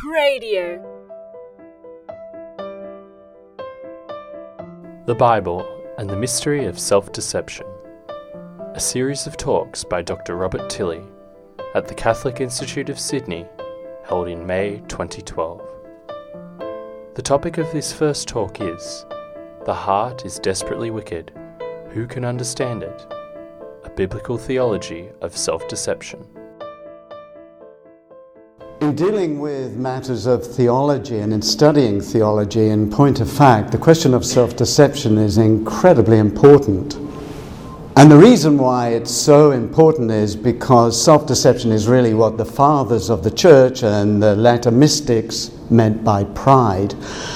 Radio. The Bible and the Mystery of Self-Deception. A series of talks by Dr. Robert Tilley at the Catholic Institute of Sydney, held in May 2012. The topic of this first talk is, "The Heart is Desperately Wicked. Who can understand it? A Biblical Theology of Self-Deception." In dealing with matters of theology and in studying theology, in point of fact, the question of self-deception is incredibly important. And the reason why it's so important is because self-deception is really what the fathers of the church and the latter mystics meant by pride.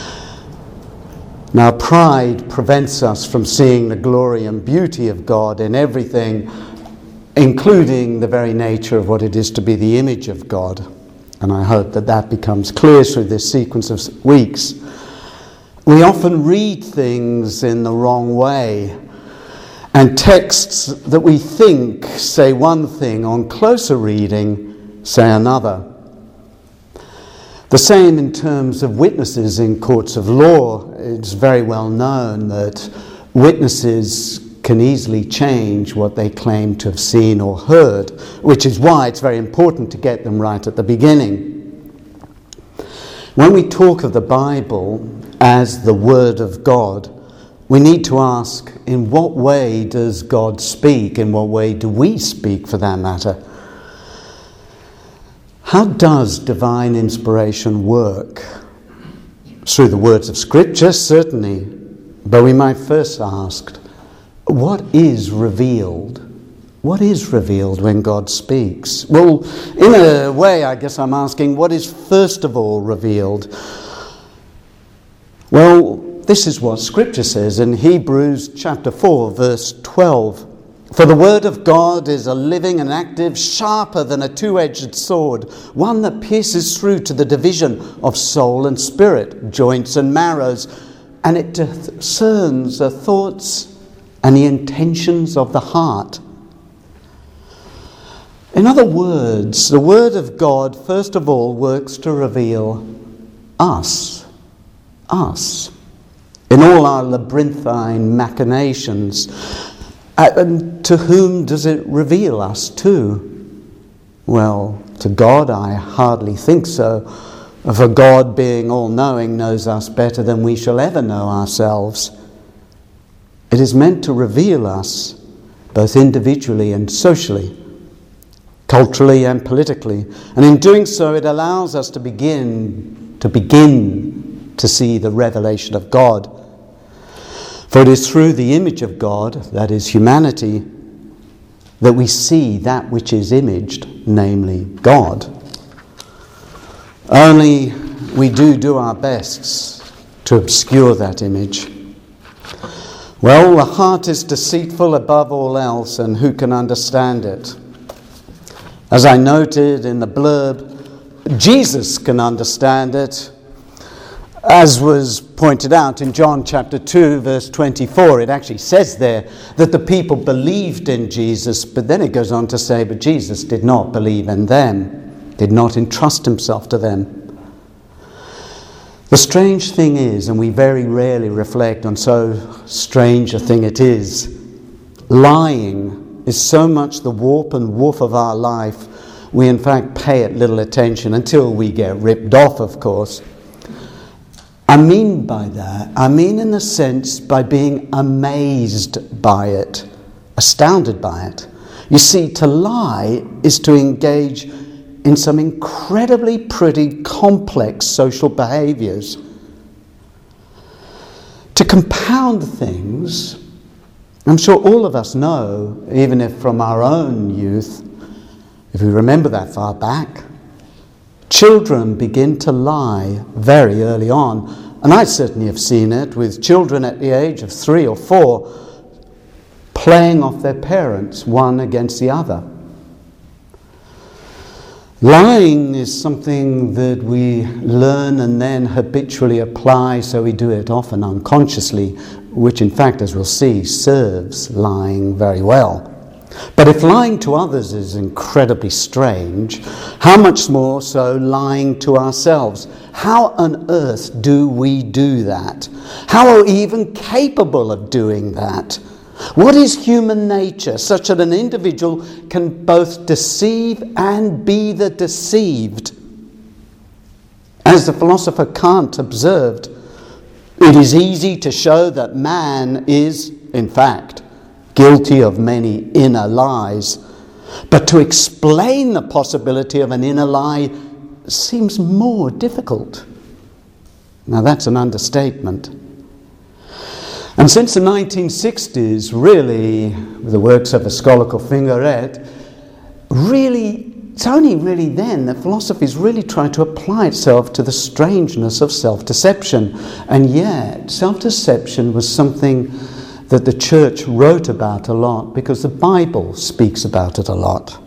Now, pride prevents us from seeing the glory and beauty of God in everything, including the very nature of what it is to be the image of God. And I hope that that becomes clear through this sequence of weeks. We often read things in the wrong way, and texts that we think say one thing, on closer reading say another. The same in terms of witnesses in courts of law. It's very well known that witnesses can easily change what they claim to have seen or heard, which is why it's very important to get them right at the beginning. When we talk of the Bible as the Word of God, we need to ask, in what way does God speak? In what way do we speak, for that matter? How does divine inspiration work? Through the words of Scripture, certainly, but we might first ask, what is revealed? What is revealed when God speaks? Well, in a way, I guess I'm asking, what is first of all revealed? Well, this is what Scripture says in Hebrews chapter 4, verse 12. "For the word of God is a living and active, sharper than a two-edged sword, one that pierces through to the division of soul and spirit, joints and marrows, and it discerns the thoughts and the intentions of the heart." In other words, the Word of God, first of all, works to reveal us, in all our labyrinthine machinations. And to whom does it reveal us to? Well, to God, I hardly think so. For God, being all-knowing, knows us better than we shall ever know ourselves. It is meant to reveal us, both individually and socially, culturally and politically. And in doing so, it allows us to begin to see the revelation of God. For it is through the image of God, that is humanity, that we see that which is imaged, namely God. Only we do our best to obscure that image. Well, the heart is deceitful above all else, and who can understand it? As I noted in the blurb, Jesus can understand it. As was pointed out in John chapter 2, verse 24, it actually says there that the people believed in Jesus, but then it goes on to say, but Jesus did not believe in them, did not entrust himself to them. The strange thing is, and we very rarely reflect on so strange a thing it is, lying is so much the warp and woof of our life, we in fact pay it little attention until we get ripped off, of course. I mean in the sense by being amazed by it, astounded by it. You see, to lie is to engage in some incredibly pretty complex social behaviors. To compound things, I'm sure all of us know, even if from our own youth, if we remember that far back, children begin to lie very early on. And I certainly have seen it with children at the age of 3 or 4 playing off their parents, one against the other. Lying is something that we learn and then habitually apply, so we do it often unconsciously, which in fact, as we'll see, serves lying very well. But if lying to others is incredibly strange, how much more so lying to ourselves? How on earth do we do that? How are we even capable of doing that? What is human nature such that an individual can both deceive and be the deceived? As the philosopher Kant observed, it is easy to show that man is, in fact, guilty of many inner lies. But to explain the possibility of an inner lie seems more difficult. Now that's an understatement. And since the 1960s, really, with the works of Escolical Fingeret, it's only really then that philosophy's really tried to apply itself to the strangeness of self-deception. And yet, self-deception was something that the church wrote about a lot because the Bible speaks about it a lot.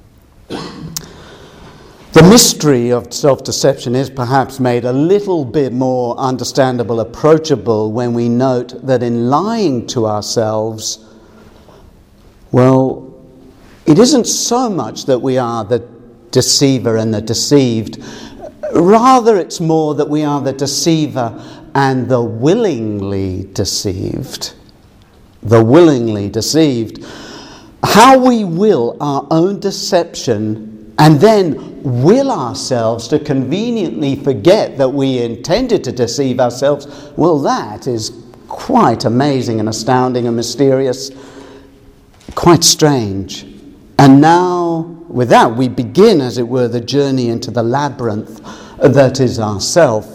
The mystery of self-deception is perhaps made a little bit more understandable, approachable, when we note that in lying to ourselves, well, it isn't so much that we are the deceiver and the deceived. Rather, it's more that we are the deceiver and the willingly deceived. The willingly deceived. How we will our own deception and then will ourselves to conveniently forget that we intended to deceive ourselves, well, that is quite amazing and astounding and mysterious, quite strange. And now, with that, we begin, as it were, the journey into the labyrinth that is ourself.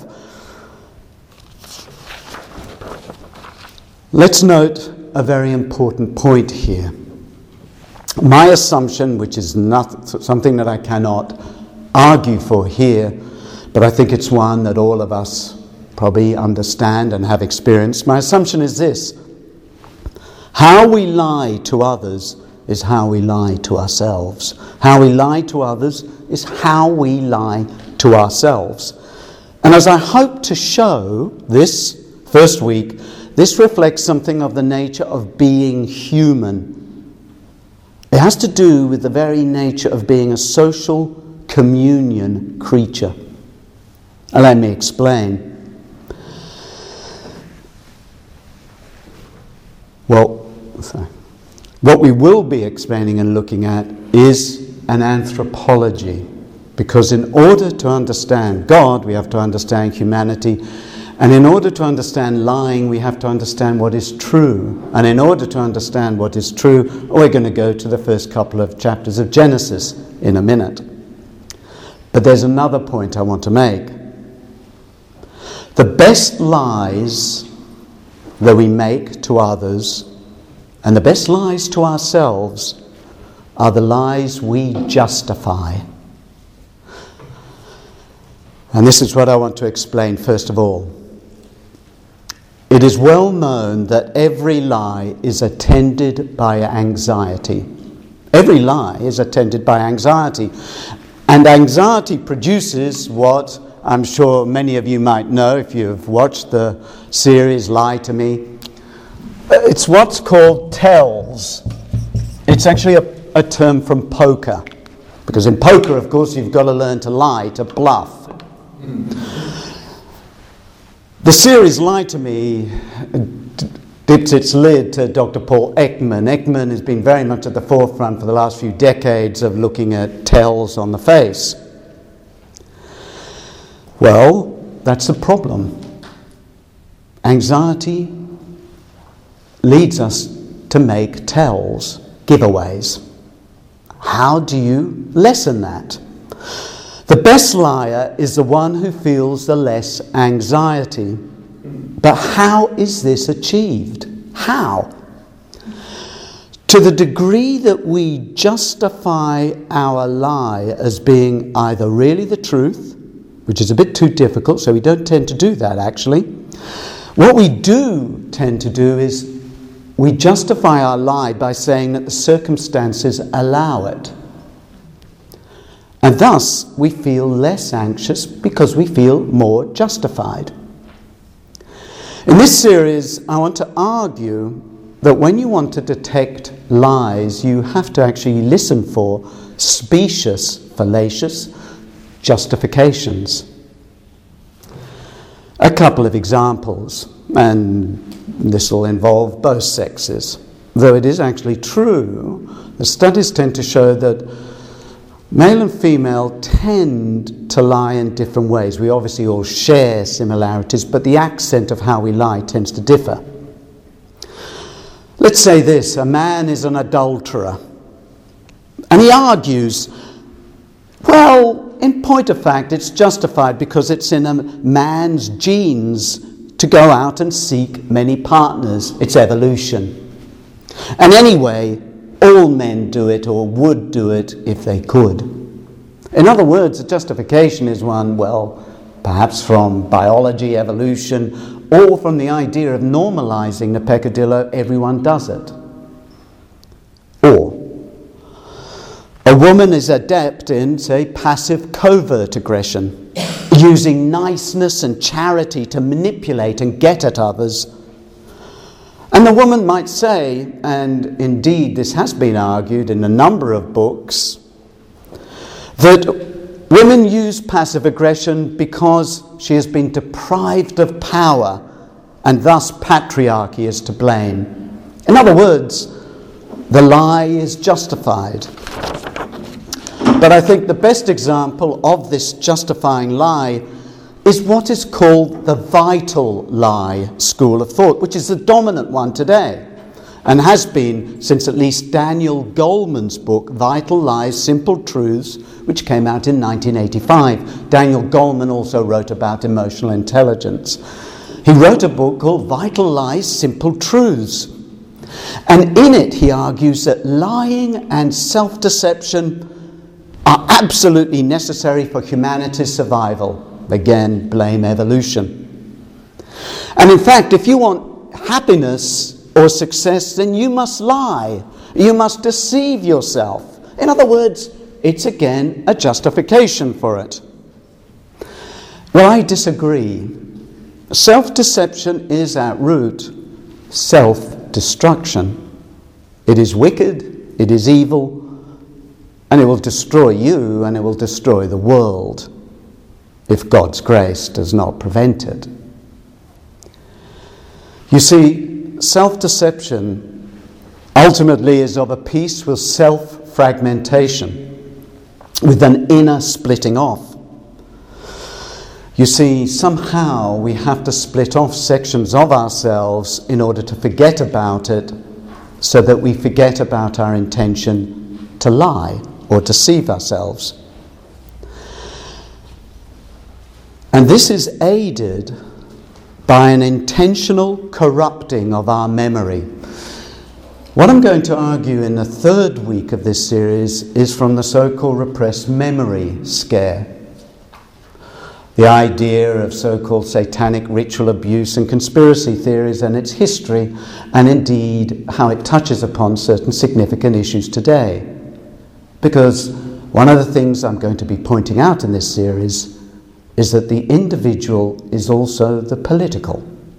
Let's note a very important point here. My assumption, which is not something that I cannot argue for here, but I think it's one that all of us probably understand and have experienced. My assumption is this: how we lie to others is how we lie to ourselves. How we lie to others is how we lie to ourselves. And as I hope to show this first week, this reflects something of the nature of being human. It has to do with the very nature of being a social communion creature. And let me explain. What we will be explaining and looking at is an anthropology. Because in order to understand God, we have to understand humanity. And in order to understand lying, we have to understand what is true. And in order to understand what is true, we're going to go to the first couple of chapters of Genesis in a minute. But there's another point I want to make. The best lies that we make to others and the best lies to ourselves are the lies we justify. And this is what I want to explain first of all. It is well known that every lie is attended by anxiety. Every lie is attended by anxiety. And anxiety produces what I'm sure many of you might know if you've watched the series Lie to Me. It's what's called tells. It's actually a term from poker. Because in poker, of course, you've got to learn to lie, to bluff. The series Lie to Me dips its lid to Dr. Paul Ekman. Ekman has been very much at the forefront for the last few decades of looking at tells on the face. Well, that's the problem. Anxiety leads us to make tells, giveaways. How do you lessen that? The best liar is the one who feels the less anxiety. But how is this achieved? How? To the degree that we justify our lie as being either really the truth, which is a bit too difficult, so we don't tend to do that actually. What we do tend to do is we justify our lie by saying that the circumstances allow it. And thus, we feel less anxious because we feel more justified. In this series, I want to argue that when you want to detect lies, you have to actually listen for specious, fallacious justifications. A couple of examples, and this will involve both sexes. Though it is actually true, the studies tend to show that male and female tend to lie in different ways. We obviously all share similarities, but the accent of how we lie tends to differ. Let's say this: a man is an adulterer, and he argues, well, in point of fact, it's justified because it's in a man's genes to go out and seek many partners. It's evolution. And anyway, all men do it or would do it if they could. In other words, the justification is one, well, perhaps from biology, evolution, or from the idea of normalizing the peccadillo, everyone does it. Or a woman is adept in, say, passive covert aggression, using niceness and charity to manipulate and get at others. And the woman might say, and indeed this has been argued in a number of books, that women use passive aggression because she has been deprived of power and thus patriarchy is to blame. In other words, the lie is justified. But I think the best example of this justifying lie is what is called the vital lie school of thought, which is the dominant one today and has been since at least Daniel Goleman's book, Vital Lies, Simple Truths, which came out in 1985. Daniel Goleman also wrote about emotional intelligence. He wrote a book called Vital Lies, Simple Truths. And in it he argues that lying and self-deception are absolutely necessary for humanity's survival. Again, blame evolution. And in fact, if you want happiness or success, then you must lie. You must deceive yourself. In other words, it's again a justification for it. Well, I disagree. Self-deception is at root self-destruction. It is wicked, it is evil, and it will destroy you and it will destroy the world if God's grace does not prevent it. You see, self-deception ultimately is of a piece with self-fragmentation, with an inner splitting off. You see, somehow we have to split off sections of ourselves in order to forget about it, so that we forget about our intention to lie or deceive ourselves. And this is aided by an intentional corrupting of our memory. What I'm going to argue in the third week of this series is from the so-called repressed memory scare. The idea of so-called satanic ritual abuse and conspiracy theories and its history, and indeed how it touches upon certain significant issues today. Because one of the things I'm going to be pointing out in this series is that the individual is also the political.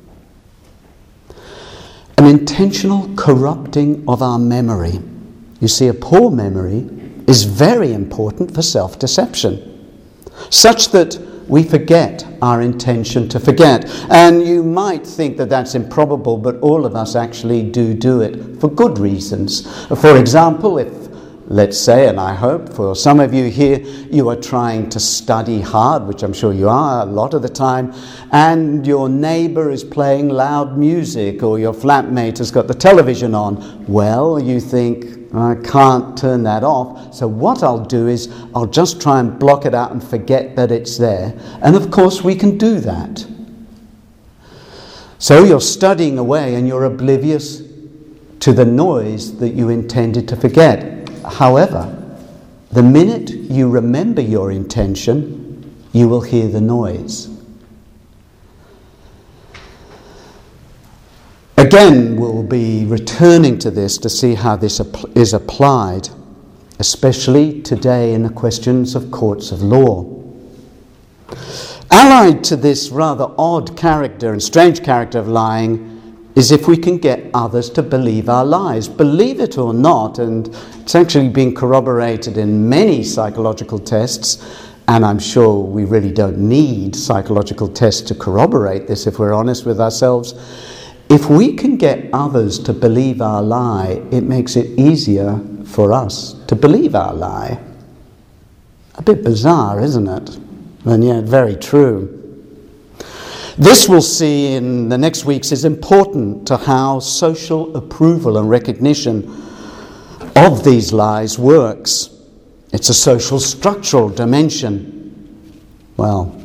An intentional corrupting of our memory. You see, a poor memory is very important for self-deception, such that we forget our intention to forget. And you might think that that's improbable, but all of us actually do it for good reasons. For example, if, let's say, and I hope for some of you here, you are trying to study hard, which I'm sure you are a lot of the time, and your neighbour is playing loud music, or your flatmate has got the television on, well, you think, I can't turn that off, so what I'll do is I'll just try and block it out and forget that it's there. And of course we can do that. So you're studying away and you're oblivious to the noise that you intended to forget. However, the minute you remember your intention, you will hear the noise. Again, we'll be returning to this to see how this is applied, especially today in the questions of courts of law. Allied to this rather odd character and strange character of lying is if we can get others to believe our lies. Believe it or not, and it's actually been corroborated in many psychological tests, and I'm sure we really don't need psychological tests to corroborate this if we're honest with ourselves. If we can get others to believe our lie, it makes it easier for us to believe our lie. A bit bizarre, isn't it? And yet very true. This we'll see in the next weeks is important to how social approval and recognition of these lies works. It's a social structural dimension. Well,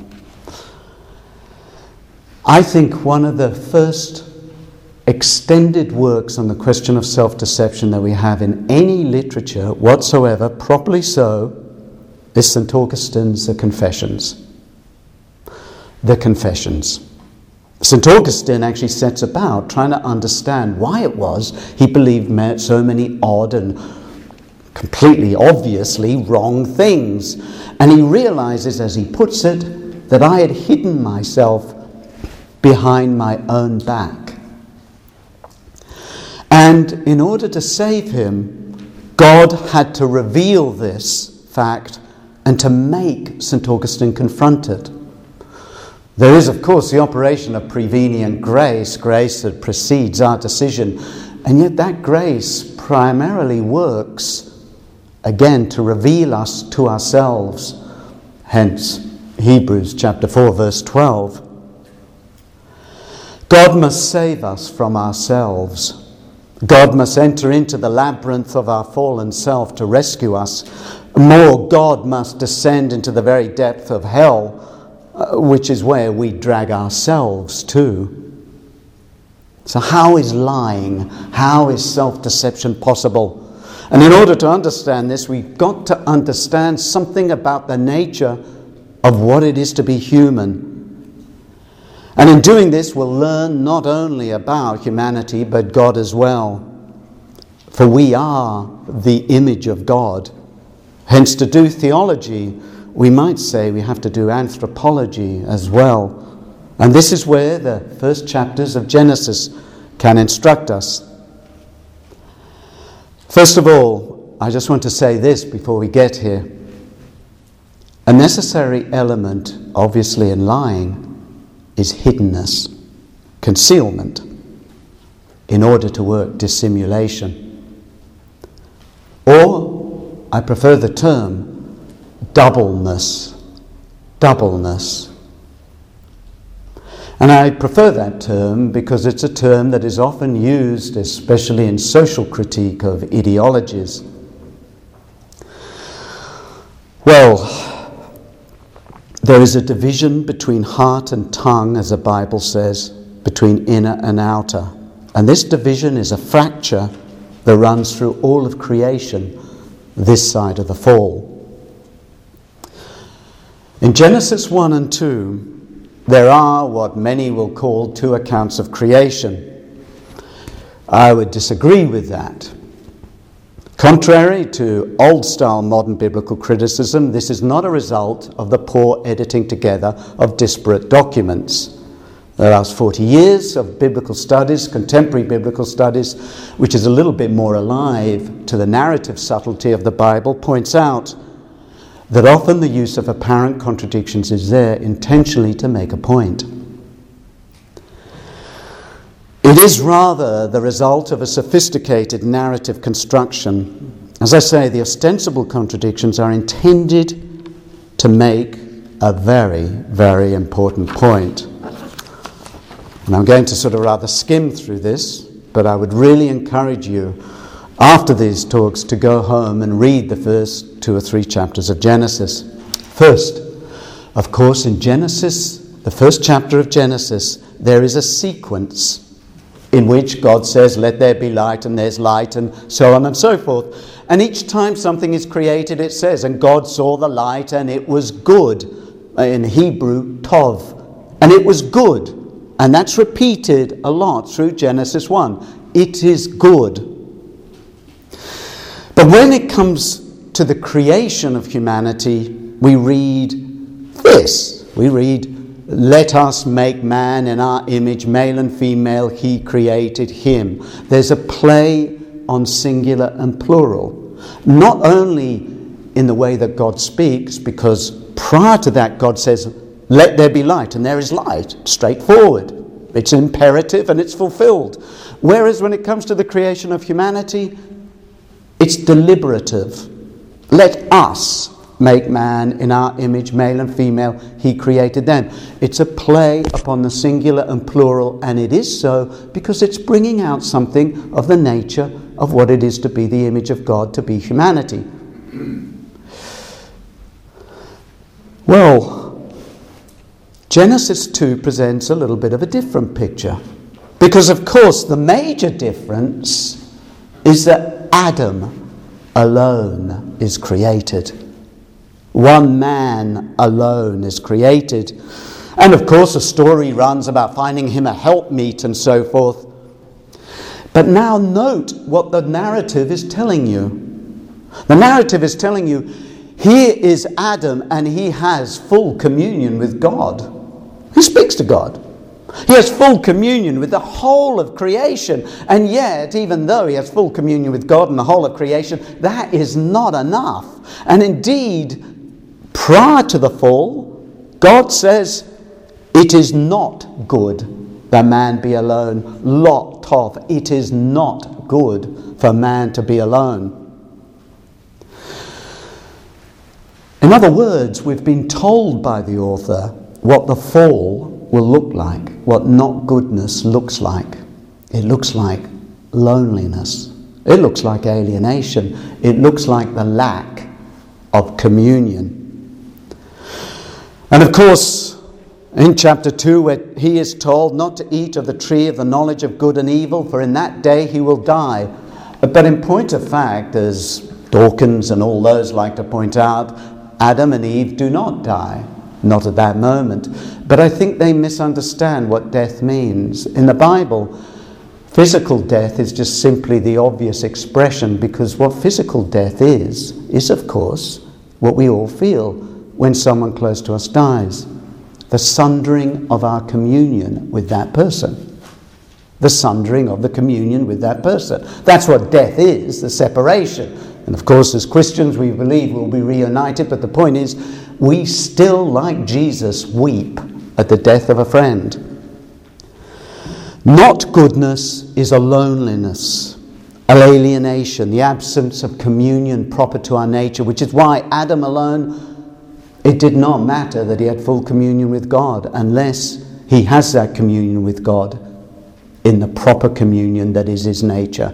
I think one of the first extended works on the question of self-deception that we have in any literature whatsoever, properly so, is St. Augustine's The Confessions. The Confessions. St. Augustine actually sets about trying to understand why it was he believed so many odd and completely obviously wrong things. And he realizes, as he puts it, that I had hidden myself behind my own back. And in order to save him, God had to reveal this fact and to make St. Augustine confront it. There is, of course, the operation of prevenient grace, grace that precedes our decision, and yet that grace primarily works, again, to reveal us to ourselves. Hence, Hebrews chapter 4, verse 12. God must save us from ourselves. God must enter into the labyrinth of our fallen self to rescue us. More, God must descend into the very depth of hell, which is where we drag ourselves to. So how is lying, how is self-deception possible? And in order to understand this, we've got to understand something about the nature of what it is to be human. And in doing this, we'll learn not only about humanity, but God as well. For we are the image of God. Hence, to do theology, we might say we have to do anthropology as well. And this is where the first chapters of Genesis can instruct us. First of all, I just want to say this before we get here. A necessary element, obviously, in lying is hiddenness, concealment, in order to work dissimulation. Or, I prefer the term, doubleness. And I prefer that term because it's a term that is often used, especially in social critique of ideologies. Well, there is a division between heart and tongue, as the Bible says, between inner and outer. And this division is a fracture that runs through all of creation, this side of the fall. In Genesis 1 and 2, there are what many will call two accounts of creation. I would disagree with that. Contrary to old-style modern biblical criticism, this is not a result of the poor editing together of disparate documents. The last 40 years of biblical studies, contemporary biblical studies, which is a little bit more alive to the narrative subtlety of the Bible, points out that often the use of apparent contradictions is there intentionally to make a point. It is rather the result of a sophisticated narrative construction. As I say, the ostensible contradictions are intended to make a very, very important point. And I'm going to sort of rather skim through this, but I would really encourage you, after these talks, to go home and read the first 2 or 3 chapters of Genesis. First, of course, in Genesis, the first chapter of Genesis, there is a sequence in which God says, let there be light, and there's light, and so on and so forth. And each time something is created, it says, and God saw the light, and it was good. In Hebrew, tov. And it was good. And that's repeated a lot through Genesis 1. It is good. But when it comes to the creation of humanity, we read this. We read, let us make man in our image, male and female, he created him. There's a play on singular and plural. Not only in the way that God speaks, because prior to that God says, let there be light, and there is light, straightforward. It's imperative and it's fulfilled. Whereas when it comes to the creation of humanity, it's deliberative. Let us make man in our image, male and female, he created them. It's a play upon the singular and plural, and it is so because it's bringing out something of the nature of what it is to be the image of God, to be humanity. Well, Genesis 2 presents a little bit of a different picture. Because, of course, the major difference is that Adam alone is created. One man alone is created. And, of course, a story runs about finding him a helpmeet and so forth. But now note what the narrative is telling you. The narrative is telling you, here is Adam and he has full communion with God. He speaks to God. He has full communion with the whole of creation. And yet, even though he has full communion with God and the whole of creation, that is not enough. And indeed, prior to the fall, God says, it is not good that man be alone. Lot of, it is not good for man to be alone. In other words, we've been told by the author what the fall will look like, what not goodness looks like. It looks like loneliness. It looks like alienation. It looks like the lack of communion. And of course, in chapter 2, where he is told not to eat of the tree of the knowledge of good and evil, for in that day he will die. But in point of fact, as Dawkins and all those like to point out, Adam and Eve do not die. Not at that moment. But I think they misunderstand what death means. In the Bible, physical death is just simply the obvious expression, because what physical death is of course what we all feel when someone close to us dies. The sundering of our communion with that person. The sundering of the communion with that person. That's what death is, the separation. And of course, as Christians, we believe we'll be reunited, but the point is, we still, like Jesus, weep at the death of a friend. Not goodness is a loneliness, an alienation, the absence of communion proper to our nature, which is why Adam alone, it did not matter that he had full communion with God unless he has that communion with God in the proper communion that is his nature.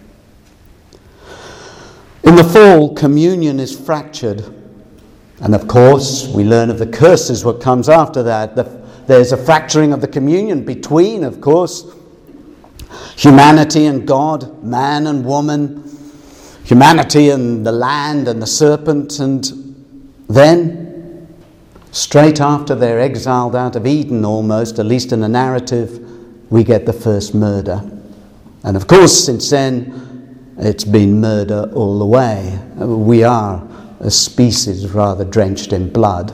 In the fall, communion is fractured. And of course, we learn of the curses, what comes after that. There's a fracturing of the communion between, of course, humanity and God, man and woman, humanity and the land and the serpent. And then, straight after they're exiled out of Eden almost, at least in the narrative, we get the first murder. And of course, since then, it's been murder all the way. We are a species rather drenched in blood.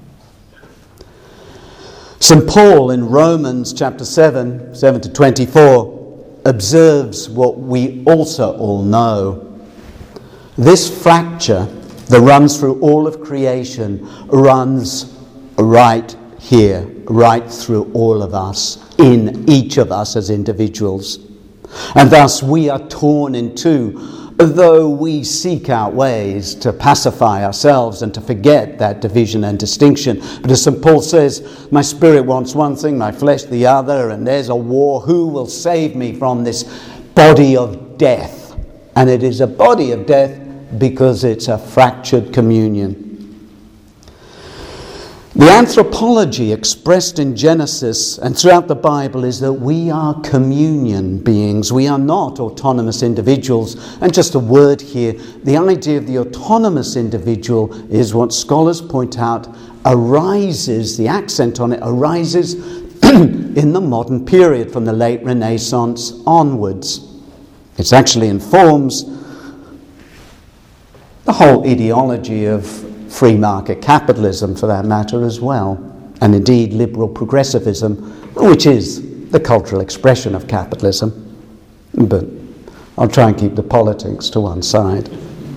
St. Paul in Romans chapter 7 to 24 observes what we also all know. This fracture that runs through all of creation runs right here, right through all of us, in each of us as individuals. And thus we are torn in two, though we seek out ways to pacify ourselves and to forget that division and distinction. But as St. Paul says, my spirit wants one thing, my flesh the other, and there's a war. Who will save me from this body of death? And it is a body of death because it's a fractured communion. The anthropology expressed in Genesis and throughout the Bible is that we are communion beings. We are not autonomous individuals. And just a word here, the idea of the autonomous individual is what scholars point out arises, the accent on it arises in the modern period from the late Renaissance onwards. It actually informs the whole ideology of free market capitalism, for that matter, as well. and indeed liberal progressivism, which is the cultural expression of capitalism. But I'll try and keep the politics to one side.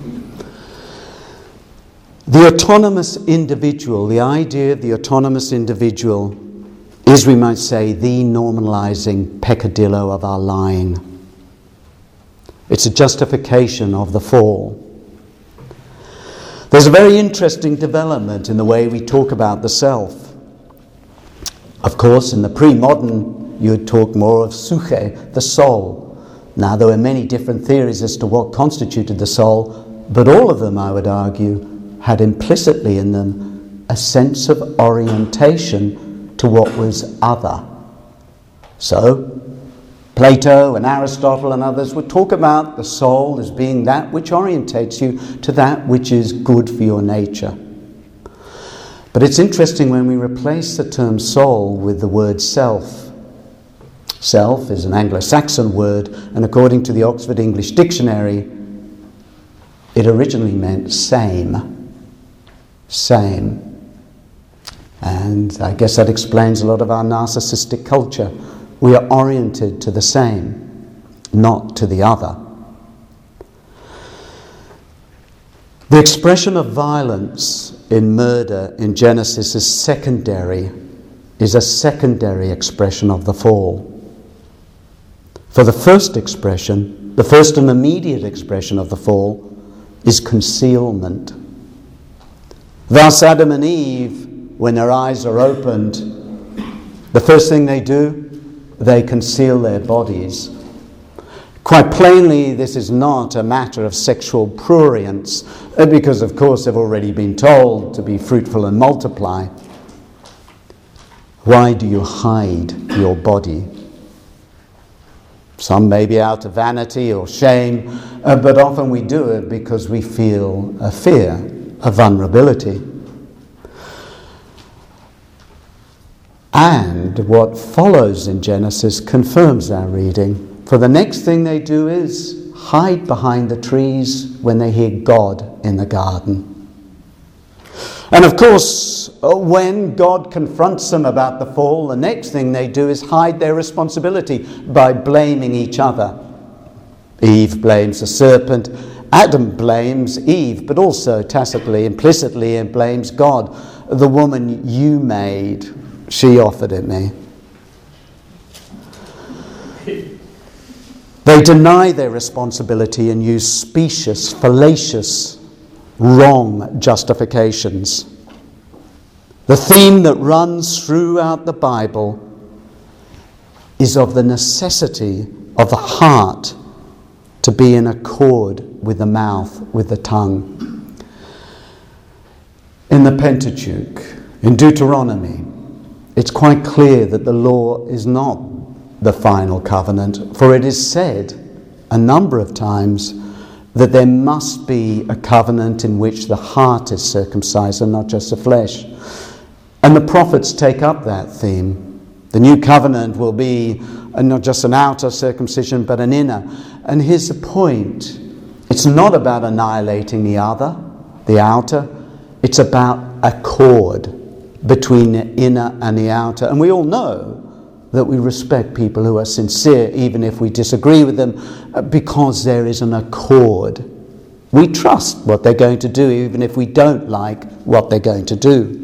The autonomous individual, the idea of the autonomous individual is, we might say, the normalizing peccadillo of our lying. It's a justification of the fall. There's a very interesting development in the way we talk about the self. Of course, in the pre-modern, you would talk more of psyche, the soul. Now, there were many different theories as to what constituted the soul, but all of them, I would argue, had implicitly in them a sense of orientation to what was other. So, Plato and Aristotle and others would talk about the soul as being that which orientates you to that which is good for your nature. But it's interesting when we replace the term soul with the word self. Self is an Anglo-Saxon word, and according to the Oxford English Dictionary, it originally meant same. Same. And I guess that explains a lot of our narcissistic culture. We are oriented to the same, not to the other. The expression of violence in murder in Genesis is a secondary expression of the fall. For the first expression, the first and immediate expression of the fall is concealment. Thus, Adam and Eve, when their eyes are opened, the first thing they do, they conceal their bodies. Quite plainly, this is not a matter of sexual prurience, because of course they've already been told to be fruitful and multiply. Why do you hide your body? Some may be out of vanity or shame, but often we do it because we feel a fear, a vulnerability. And what follows in Genesis confirms our reading. For the next thing they do is hide behind the trees when they hear God in the garden. And of course, when God confronts them about the fall, the next thing they do is hide their responsibility by blaming each other. Eve blames the serpent, Adam blames Eve, but also tacitly, implicitly, blames God. The woman you made, she offered it me. They deny their responsibility and use specious, fallacious, wrong justifications. The theme that runs throughout the Bible is of the necessity of the heart to be in accord with the mouth, with the tongue. In the Pentateuch, in Deuteronomy, it's quite clear that the law is not the final covenant, for it is said a number of times that there must be a covenant in which the heart is circumcised and not just the flesh. And the prophets take up that theme. The new covenant will be not just an outer circumcision, but an inner. And here's the point. It's not about annihilating the other, the outer. It's about accord between the inner and the outer. And we all know that we respect people who are sincere, even if we disagree with them, because there is an accord. We trust what they're going to do, even if we don't like what they're going to do.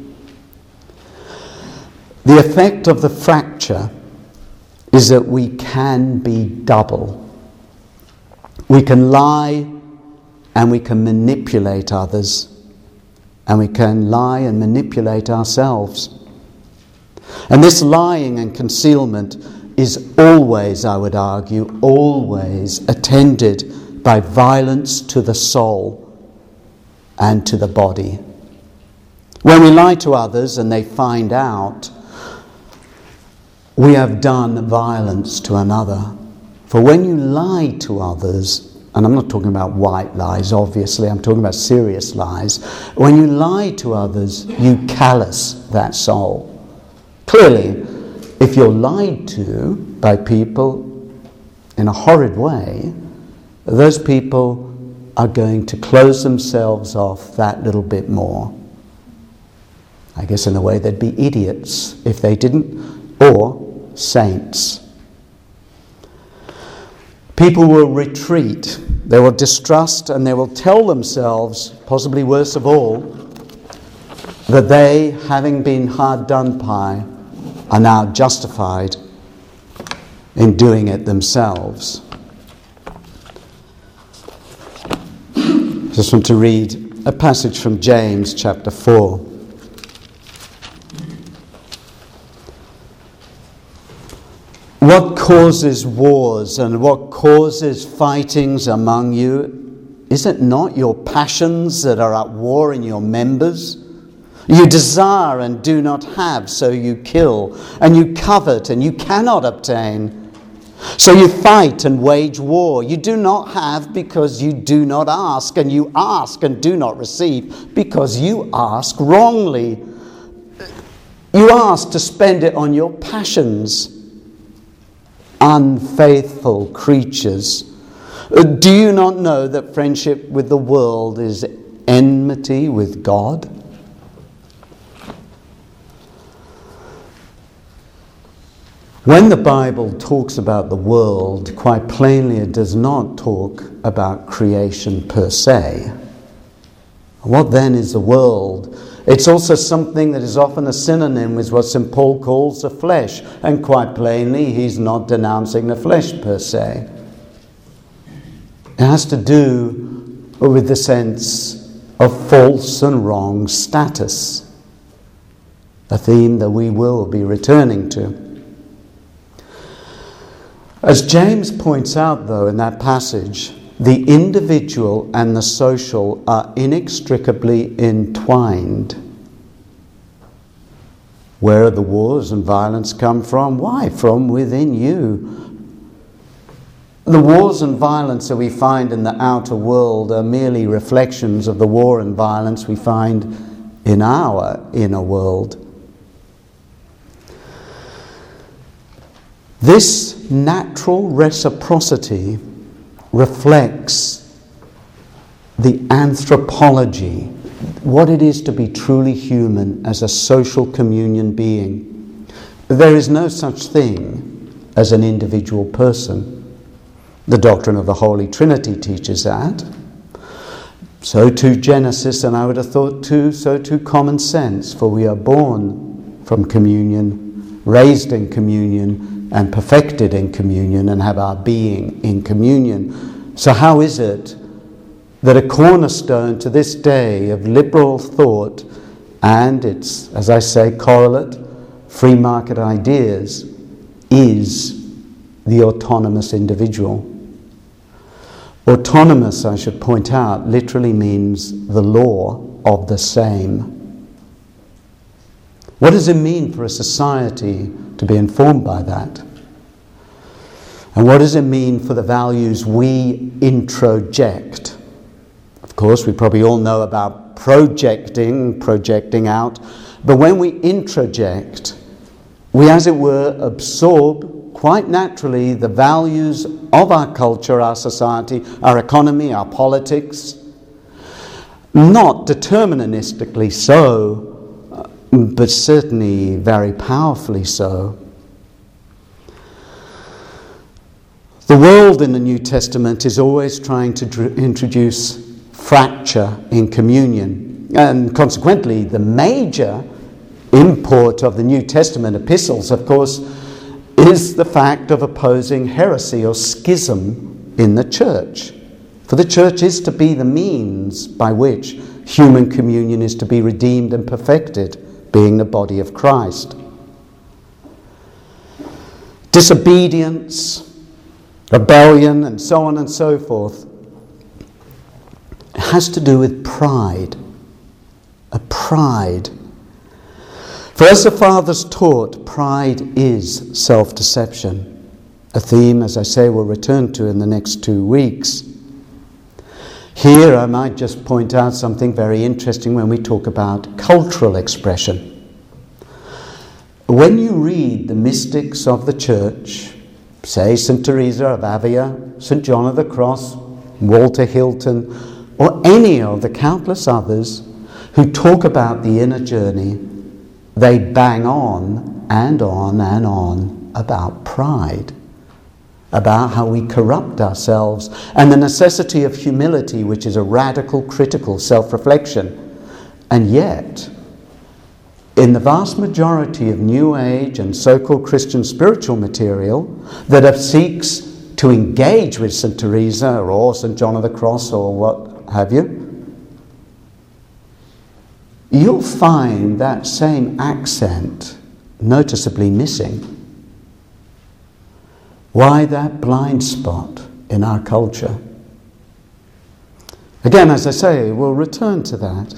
The effect of the fracture is that we can be double. We can lie and we can manipulate others, and we can lie and manipulate ourselves. And this lying and concealment is always, I would argue, always attended by violence to the soul and to the body. When we lie to others and they find out, we have done violence to another. For when you lie to others, and I'm not talking about white lies, obviously, I'm talking about serious lies. When you lie to others, you callous that soul. Clearly, if you're lied to by people in a horrid way, those people are going to close themselves off that little bit more. I guess in a way they'd be idiots if they didn't, or saints. People will retreat, they will distrust, and they will tell themselves, possibly worst of all, that they, having been hard done by, are now justified in doing it themselves. Just want to read a passage from James chapter 4. What causes wars and what causes fightings among you? Is it not your passions that are at war in your members? You desire and do not have, so you kill, and you covet and you cannot obtain. So you fight and wage war. You do not have because you do not ask, and you ask and do not receive because you ask wrongly. You ask to spend it on your passions. Unfaithful creatures. Do you not know that friendship with the world is enmity with God? When the Bible talks about the world, quite plainly it does not talk about creation per se. What then is the world? It's also something that is often a synonym with what St. Paul calls the flesh, and quite plainly he's not denouncing the flesh per se. It has to do with the sense of false and wrong status, a theme that we will be returning to. As James points out, though, in that passage, the individual and the social are inextricably entwined. Where do the wars and violence come from? Why? From within you. The wars and violence that we find in the outer world are merely reflections of the war and violence we find in our inner world. This natural reciprocity reflects the anthropology, what it is to be truly human as a social communion being. There is no such thing as an individual person. The doctrine of the Holy Trinity teaches that. So too Genesis, and I would have thought so too common sense, for we are born from communion, raised in communion, and perfected in communion, and have our being in communion. So how is it that a cornerstone to this day of liberal thought and its, as I say, correlate, free market ideas, is the autonomous individual? Autonomous, I should point out, literally means the law of the same. What does it mean for a society to be informed by that? And what does it mean for the values we introject? Of course, we probably all know about projecting out, but when we introject, we, as it were, absorb quite naturally the values of our culture, our society, our economy, our politics, not deterministically so, but certainly very powerfully so. The world in the New Testament is always trying to introduce fracture in communion, and consequently the major import of the New Testament epistles, of course, is the fact of opposing heresy or schism in the church. For the church is to be the means by which human communion is to be redeemed and perfected, being the body of Christ. Disobedience, rebellion, and so on and so forth, it has to do with pride. A pride. For as the fathers taught, pride is self-deception. A theme, as I say, we'll return to in the next 2 weeks. Here I might just point out something very interesting when we talk about cultural expression. When you read the mystics of the church, say St. Teresa of Avila, St. John of the Cross, Walter Hilton, or any of the countless others who talk about the inner journey, they bang on and on and on about pride, about how we corrupt ourselves, and the necessity of humility, which is a radical, critical self-reflection. And yet, in the vast majority of New Age and so-called Christian spiritual material that seeks to engage with St. Teresa or St. John of the Cross or what have you, you'll find that same accent noticeably missing. Why that blind spot in our culture? Again, as I say, we'll return to that.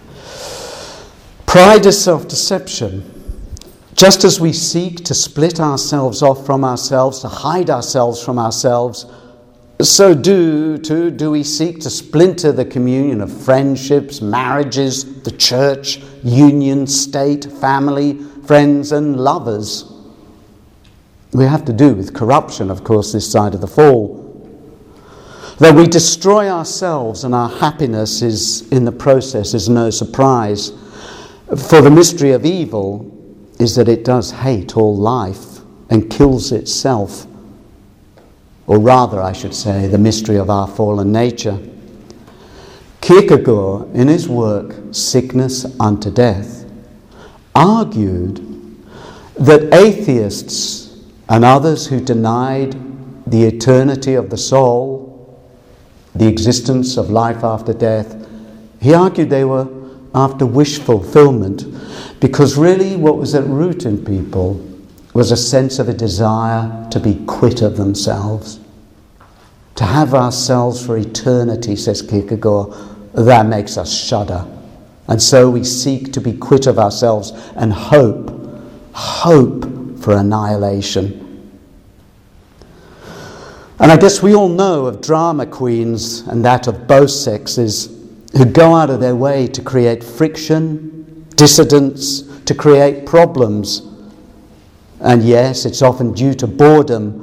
Pride is self-deception. Just as we seek to split ourselves off from ourselves, to hide ourselves from ourselves, so do we seek to splinter the communion of friendships, marriages, the church, union, state, family, friends and lovers. We have to do with corruption, of course, this side of the fall. That we destroy ourselves and our happiness in the process is no surprise. For the mystery of evil is that it does hate all life and kills itself. Or rather, I should say, the mystery of our fallen nature. Kierkegaard, in his work Sickness unto Death, argued that atheists and others who denied the eternity of the soul, the existence of life after death, he argued they were after wish fulfillment, because really what was at root in people was a sense of a desire to be quit of themselves, to have ourselves for eternity, says Kierkegaard. That makes us shudder. And so we seek to be quit of ourselves and hope for annihilation. And I guess we all know of drama queens, and that of both sexes, who go out of their way to create friction, dissidence, to create problems. And yes, it's often due to boredom.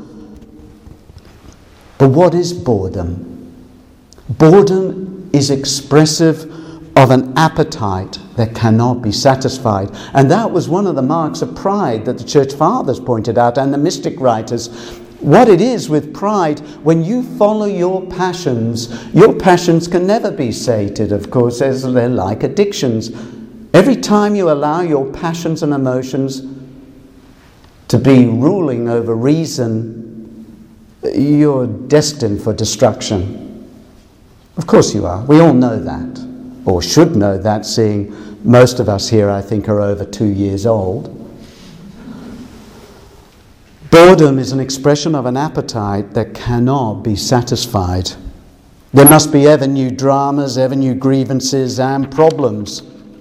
But what is boredom? Boredom is expressive of an appetite that cannot be satisfied. And that was one of the marks of pride that the Church Fathers pointed out, and the mystic writers. What it is with pride, when you follow your passions can never be sated, of course, as they're like addictions. Every time you allow your passions and emotions to be ruling over reason, you're destined for destruction. Of course you are. We all know that, or should know that, seeing most of us here, I think, are over 2 years old. Boredom is an expression of an appetite that cannot be satisfied. There must be ever new dramas, ever new grievances and problems.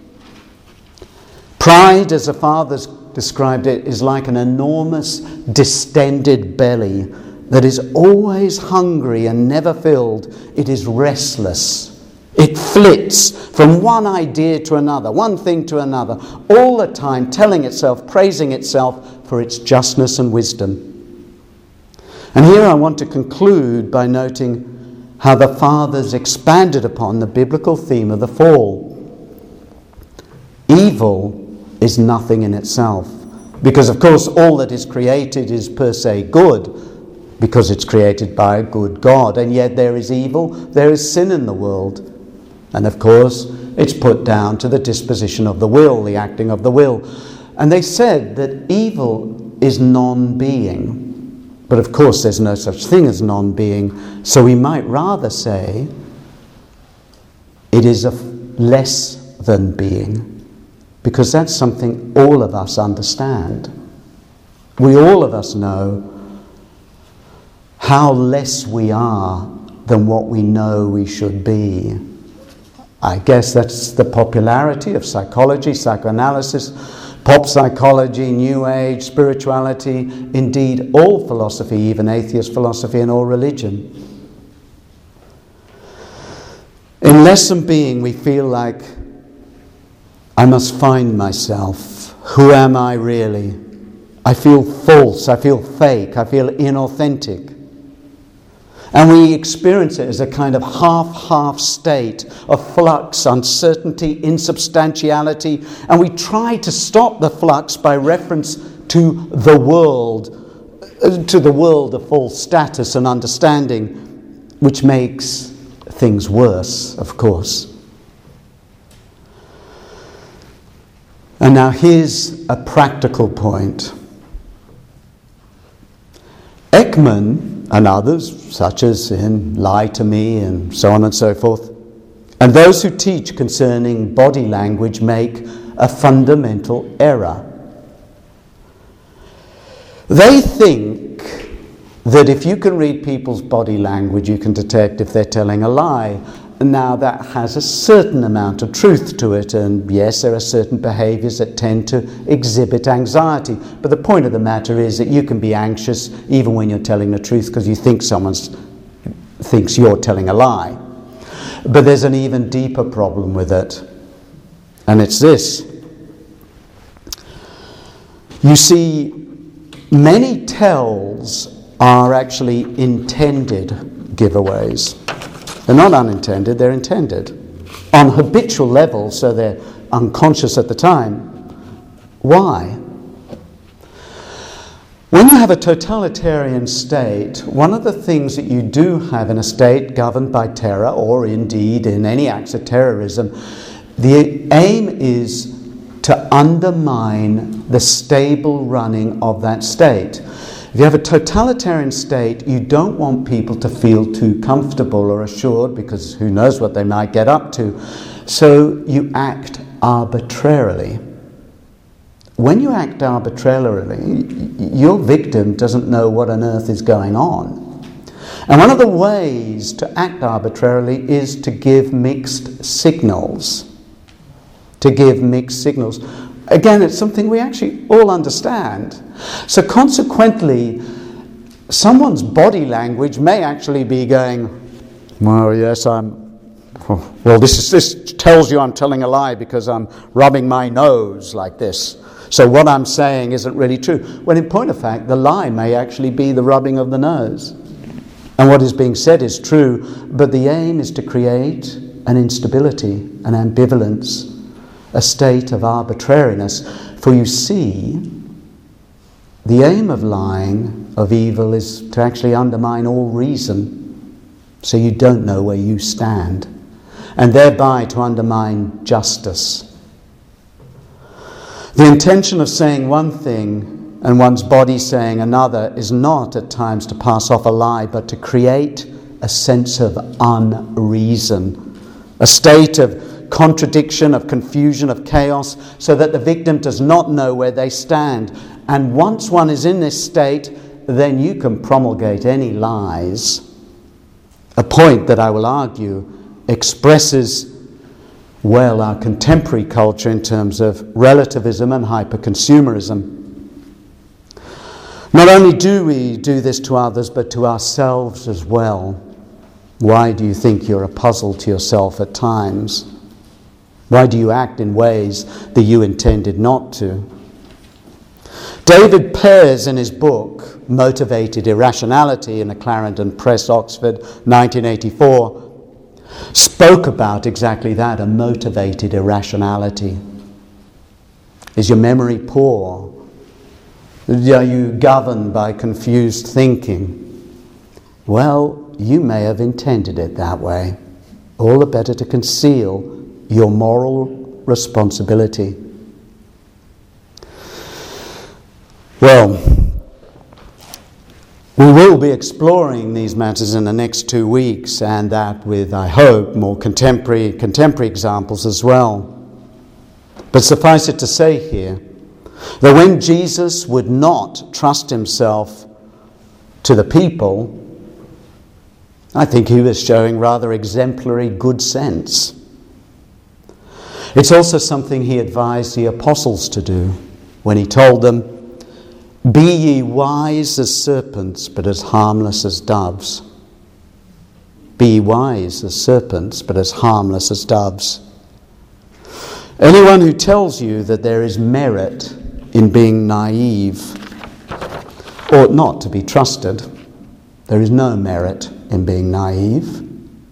Pride, as the Fathers described it, is like an enormous distended belly that is always hungry and never filled. It is restless. It flits from one idea to another, one thing to another, all the time telling itself, praising itself for its justness and wisdom. And here I want to conclude by noting how the Fathers expanded upon the biblical theme of the fall. Evil is nothing in itself, because of course all that is created is per se good, because it's created by a good God. And yet there is evil, there is sin in the world. And of course, it's put down to the disposition of the will, the acting of the will. And they said that evil is non-being. But of course, there's no such thing as non-being. So we might rather say it is a less than being, because that's something all of us understand. We all of us know how less we are than what we know we should be. I guess that's the popularity of psychology, psychoanalysis, pop psychology, New Age, spirituality, indeed all philosophy, even atheist philosophy and all religion. In less than being, we feel like I must find myself. Who am I really? I feel false, I feel fake, I feel inauthentic. And we experience it as a kind of half-half state of flux, uncertainty, insubstantiality, and we try to stop the flux by reference to the world of false status and understanding, which makes things worse, of course. And now here's a practical point. Ekman and others, such as in Lie to Me and so on and so forth, and those who teach concerning body language make a fundamental error. They think that if you can read people's body language, you can detect if they're telling a lie. Now, that has a certain amount of truth to it, and yes, there are certain behaviours that tend to exhibit anxiety. But the point of the matter is that you can be anxious even when you're telling the truth because you think someone thinks you're telling a lie. But there's an even deeper problem with it, and it's this. You see, many tells are actually intended giveaways. They're not unintended, they're intended. On habitual levels, so they're unconscious at the time. Why? When you have a totalitarian state, one of the things that you do have in a state governed by terror, or indeed in any acts of terrorism, the aim is to undermine the stable running of that state. If you have a totalitarian state, you don't want people to feel too comfortable or assured, because who knows what they might get up to. So you act arbitrarily. When you act arbitrarily, your victim doesn't know what on earth is going on. And one of the ways to act arbitrarily is to give mixed signals. Again, it's something we actually all understand. So consequently, someone's body language may actually be going, well, yes, this tells you I'm telling a lie because I'm rubbing my nose like this. So what I'm saying isn't really true. When in point of fact, the lie may actually be the rubbing of the nose. And what is being said is true, but the aim is to create an instability, an ambivalence, a state of arbitrariness. For you see, the aim of lying, of evil, is to actually undermine all reason, so you don't know where you stand, and thereby to undermine justice. The intention of saying one thing and one's body saying another is not at times to pass off a lie, but to create a sense of unreason, a state of contradiction, of confusion, of chaos, so that the victim does not know where they stand. And once one is in this state, then you can promulgate any lies. A point that I will argue expresses well our contemporary culture in terms of relativism and hyper-consumerism. Not only do we do this to others, but to ourselves as well. Why do you think you're a puzzle to yourself at times? Why do you act in ways that you intended not to? David Pears, in his book, Motivated Irrationality, in the Clarendon Press, Oxford, 1984, spoke about exactly that, a motivated irrationality. Is your memory poor? Are you governed by confused thinking? Well, you may have intended it that way. All the better to conceal your moral responsibility. Well, we will be exploring these matters in the next 2 weeks, and that with, I hope, more contemporary examples as well. But suffice it to say here that when Jesus would not trust himself to the people, I think he was showing rather exemplary good sense. It's also something he advised the apostles to do when he told them, "Be ye wise as serpents, but as harmless as doves." Be ye wise as serpents, but as harmless as doves. Anyone who tells you that there is merit in being naive ought not to be trusted. There is no merit. in being naive.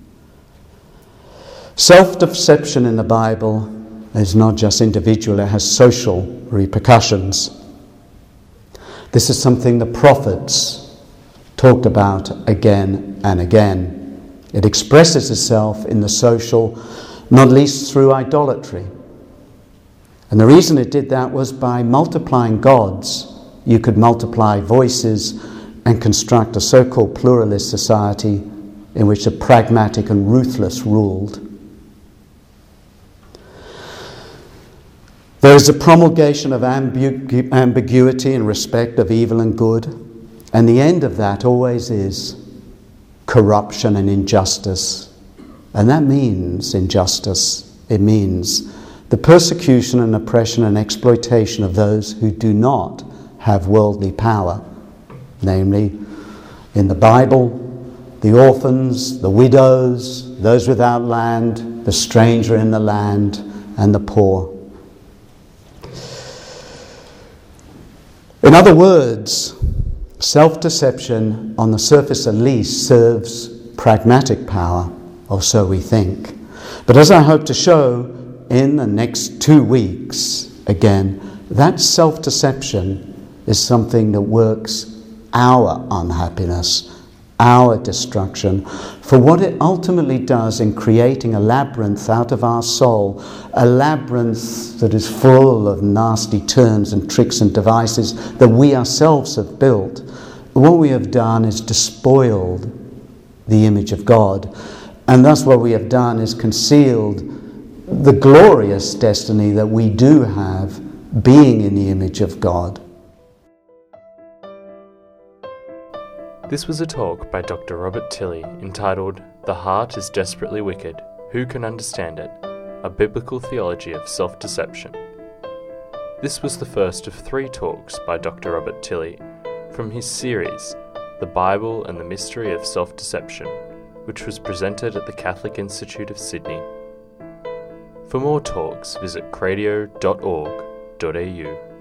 Self-deception in the Bible is not just individual, it has social repercussions. This is something the prophets talked about again and again. It expresses itself in the social, not least through idolatry. And the reason it did that was by multiplying gods, you could multiply voices and construct a so-called pluralist society in which the pragmatic and ruthless ruled. There is a promulgation of ambiguity in respect of evil and good, and the end of that always is corruption and injustice. And that means injustice. It means the persecution and oppression and exploitation of those who do not have worldly power. Namely, in the Bible, the orphans, the widows, those without land, the stranger in the land, and the poor. In other words, self-deception, on the surface at least, serves pragmatic power, or so we think. But as I hope to show in the next 2 weeks, again, that self-deception is something that works our unhappiness, our destruction, for what it ultimately does in creating a labyrinth out of our soul, a labyrinth that is full of nasty turns and tricks and devices that we ourselves have built. What we have done is despoiled the image of God, and thus what we have done is concealed the glorious destiny that we do have, being in the image of God. This was a talk by Dr. Robert Tilley entitled "The Heart is Desperately Wicked. Who Can Understand It? A Biblical Theology of Self-Deception." This was the first of 3 talks by Dr. Robert Tilley from his series, The Bible and the Mystery of Self-Deception, which was presented at the Catholic Institute of Sydney. For more talks, visit cradio.org.au.